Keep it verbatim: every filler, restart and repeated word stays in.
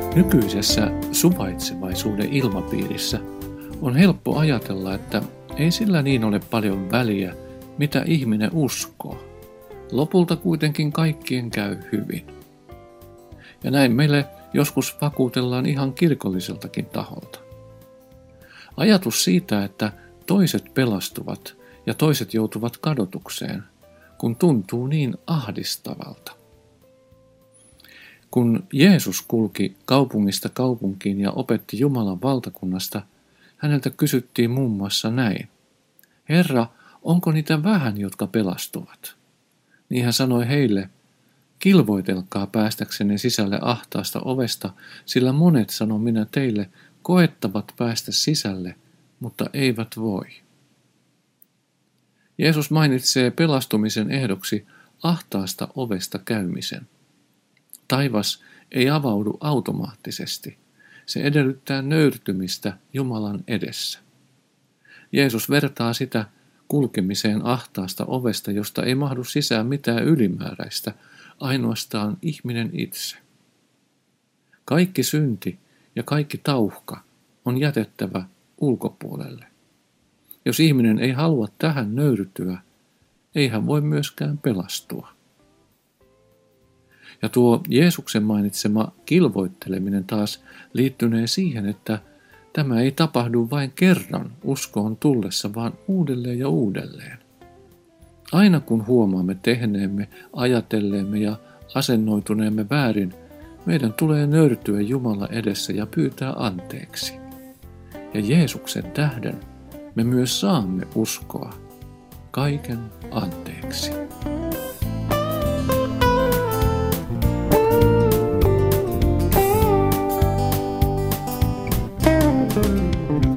Nykyisessä suvaitsevaisuuden ilmapiirissä on helppo ajatella, että ei sillä niin ole paljon väliä, mitä ihminen uskoo. Lopulta kuitenkin kaikkien käy hyvin. Ja näin meille joskus vakuutellaan ihan kirkolliseltakin taholta. Ajatus siitä, että toiset pelastuvat ja toiset joutuvat kadotukseen, kun tuntuu niin ahdistavalta. Kun Jeesus kulki kaupungista kaupunkiin ja opetti Jumalan valtakunnasta, häneltä kysyttiin muun muassa näin: Herra, onko niitä vähän, jotka pelastuvat? Niin hän sanoi heille: kilvoitelkaa päästäksenne sisälle ahtaasta ovesta, sillä monet, sanon minä teille, koettavat päästä sisälle, mutta eivät voi. Jeesus mainitsee pelastumisen ehdoksi ahtaasta ovesta käymisen. Taivas ei avaudu automaattisesti. Se edellyttää nöyrtymistä Jumalan edessä. Jeesus vertaa sitä kulkemiseen ahtaasta ovesta, josta ei mahdu sisään mitään ylimääräistä, ainoastaan ihminen itse. Kaikki synti ja kaikki tauhka on jätettävä ulkopuolelle. Jos ihminen ei halua tähän nöyrtyä, ei hän voi myöskään pelastua. Ja tuo Jeesuksen mainitsema kilvoitteleminen taas liittynee siihen, että tämä ei tapahdu vain kerran uskoon tullessa, vaan uudelleen ja uudelleen. Aina kun huomaamme tehneemme, ajatelleemme ja asennoituneemme väärin, meidän tulee nöyrtyä Jumala edessä ja pyytää anteeksi. Ja Jeesuksen tähden me myös saamme uskoa kaiken anteeksi. Thank you.